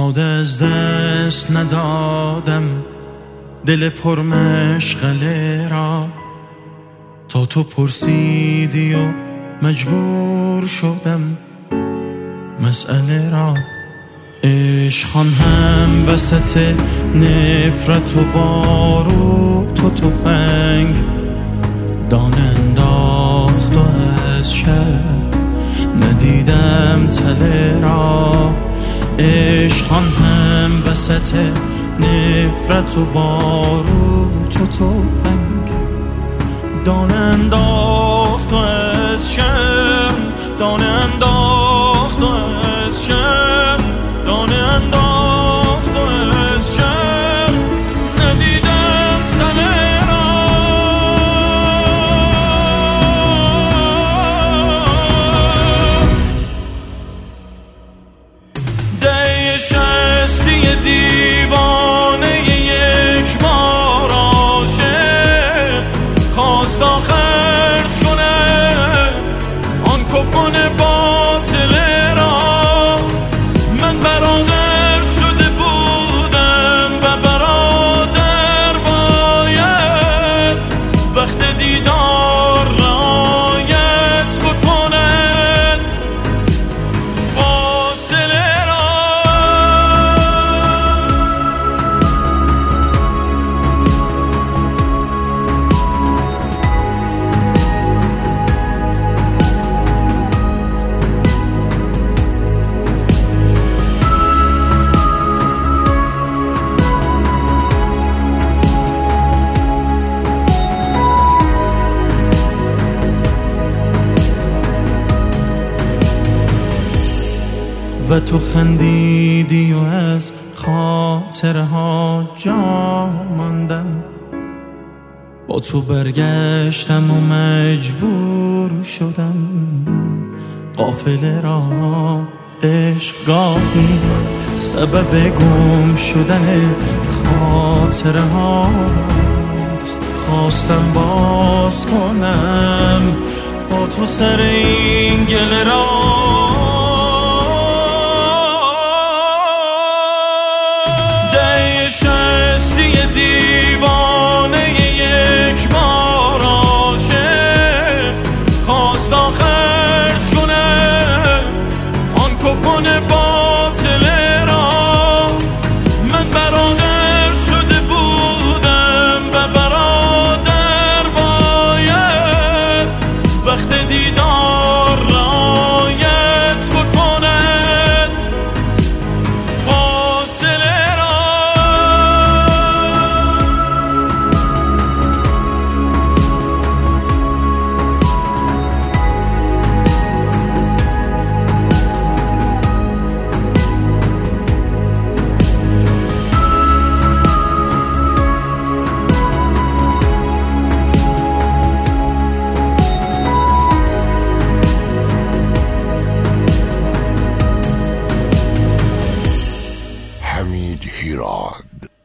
ساده از دست ندادم دل پرمشغله را، تا تو پرسیدی و مجبور شدم مسئله را. عشقان هم وسط نفرت و باروت و تفنگ دانه انداخت و از شب ندیدم تله را. عشقان هم وسط نفرت و باروت و تفنگ دانه انداخت و از شب، دانه انداخت و از شب، دانه انداخت و از شب ندیدم تله را. ده شستی دیوانه یک بار عاشق خواست خرج کنه آن کپون باطل را. من برادر شده بودم و برادر باید وقت دیدار رعایت بکند فاصله را. و تو خندیدی و از خاطرها جا ماندم، با تو برگشتم و مجبور شدم قافله را. عشق گاهی سبب گم شدن خاطرهاست، خواستم باز کنم با تو سر این گله را. دیوانه یک بار عاشق خواست خرج کنه آن کپون باطل را. من برادر شده بودم و برادر باید وقت دیدار رعایت بکند فاصله را. حمید هیراد.